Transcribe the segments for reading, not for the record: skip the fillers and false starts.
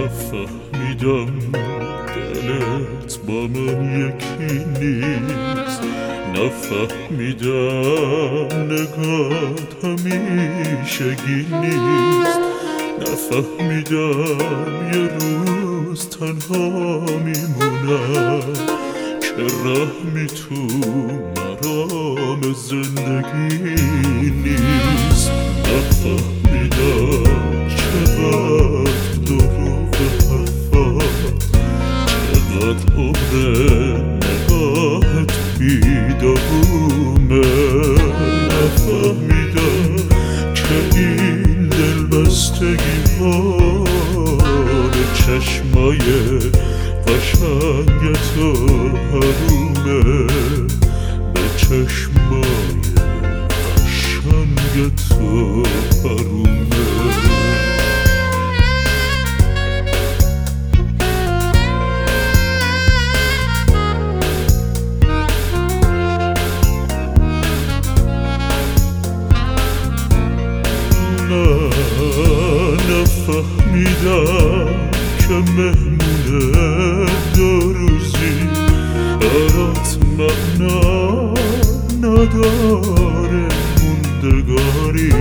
نفهمیدم دلت با من یکی نیست، نفهمیدم نگات همیشگی نیست، نفهمیدم یه روز تنها میمونم که رحمی تو مرام زندگی نیست، نفهمیدم چقدر دروغ حرفات، چقدر عمر نگاهت بیدارومه، نفهمیدم که این دلبستگی ها چشمای قشنگت و حرومه، به چشمای قشنگت و حرومه. نفهمیدم که مهمونه دو روزی برات معنا نداره موندگاری،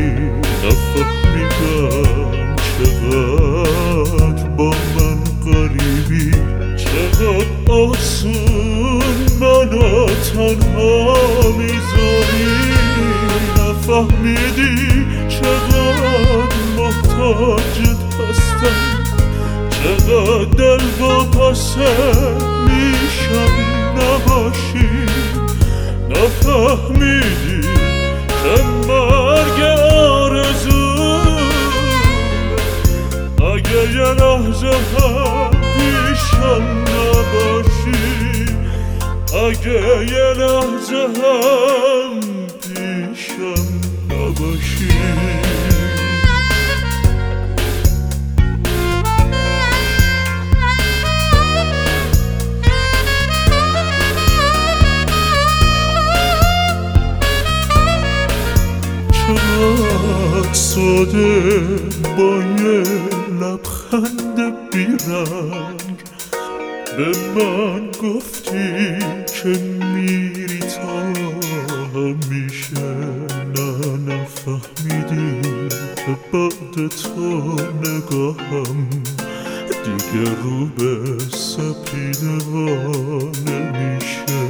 نفهمیدم چقدر با من قریبی، چقدر آسون منو تنها میذاری، نفهمیدی چقدر محتاجت هستم، چقدر دل با پاسه میشم نباشی، نفهمیدی که مرگ آرزو اگه یه لحظه هم پیشم نباشی، اگه یه لحظه هم پیشم نباشی. چقدر ساده با یه لبخند بیرنگ به من گفتی که میری تا همیشه، نه نفهمیدی که بعد تو نگاهم دیگه رو به سپیده نمیشه،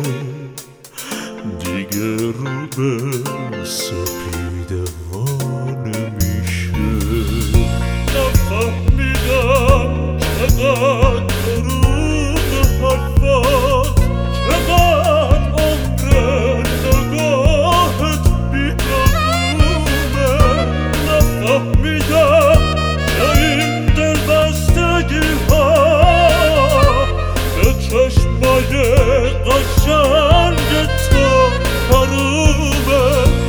دیگه رو به سپیده نمیشه، نفهمیدم چقدر دروغ حرفات، چقدر عمر نگاهت بیدارومه، نفهمیدم که این دلبستگی ها به چشمای قشنگ تو حرومه،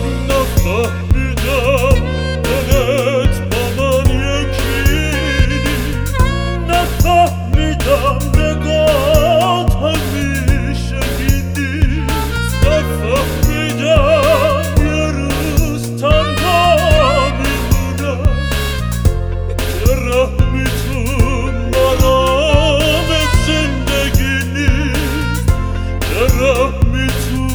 نفهمیدم دلت با من یکی نیست، نفهمیدم نگات همیشگی نیست، نفهمیدم یه روز تنها میمونم که رحمی تو مرام زندگی نیست، که رحمی تو